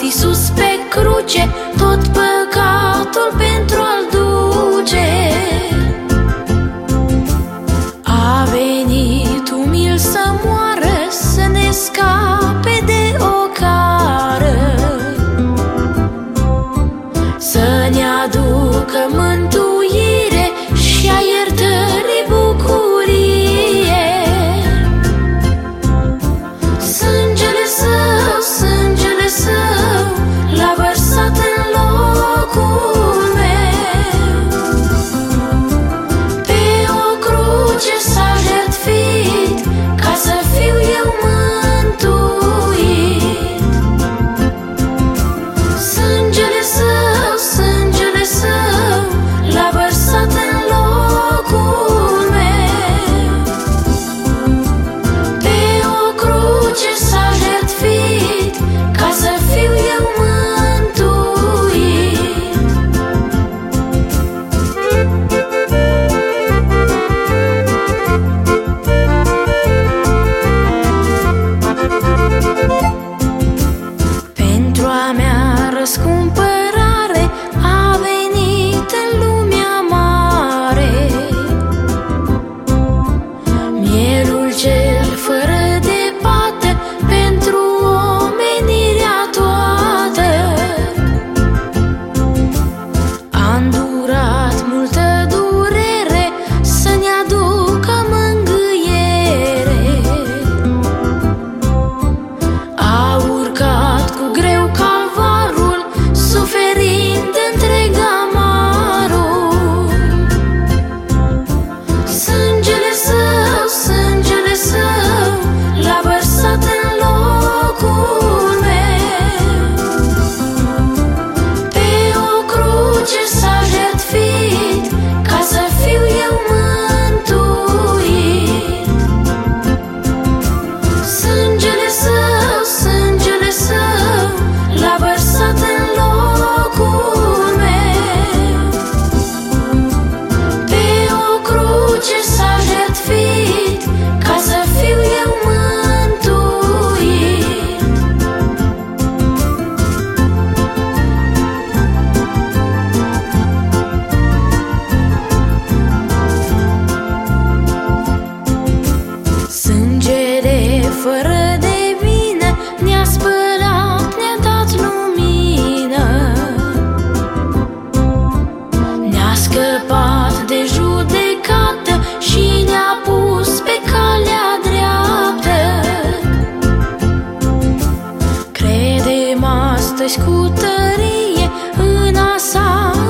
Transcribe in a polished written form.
Iisus pe cruce tot păcatul pentru a-L duce. A venit umil să moară, să ne scape de ocară, să ne aducă mântuire și a iertării bucurie. Sângele Său, sângele Său l-a vărsat în locul meu. Pe o cruce s-a jertfit ca să fiu eu mântuit. Sângele Său, sângele Său l-a vărsat în locul meu. Pe o cruce s-a jertfit ca să fiu eu mântuit. Pentru a mea răscumpărare a venit în lumea mare. Mielul cel fără de pată pentru omenirea toată. A îndurat multă durere să ne aducă mângâiere. A urcat cu greu calvarul, suferind întreg amarul. Sângele Său, sângele Său l-a vărsat în locul meu. Pe o cruce s-a jertfit ca să fiu eu mântuit. Sângele Său, sângele Său l-a vărsat în locul meu. Pe o cruce s-a jertfit ca să fiu eu mântuit. Sângele fără de vină ne-a spălat, ne-a dat lumină. Ne-a scăpat de judecată și ne-a pus pe calea dreaptă. Credem astăzi cu tărie în a sa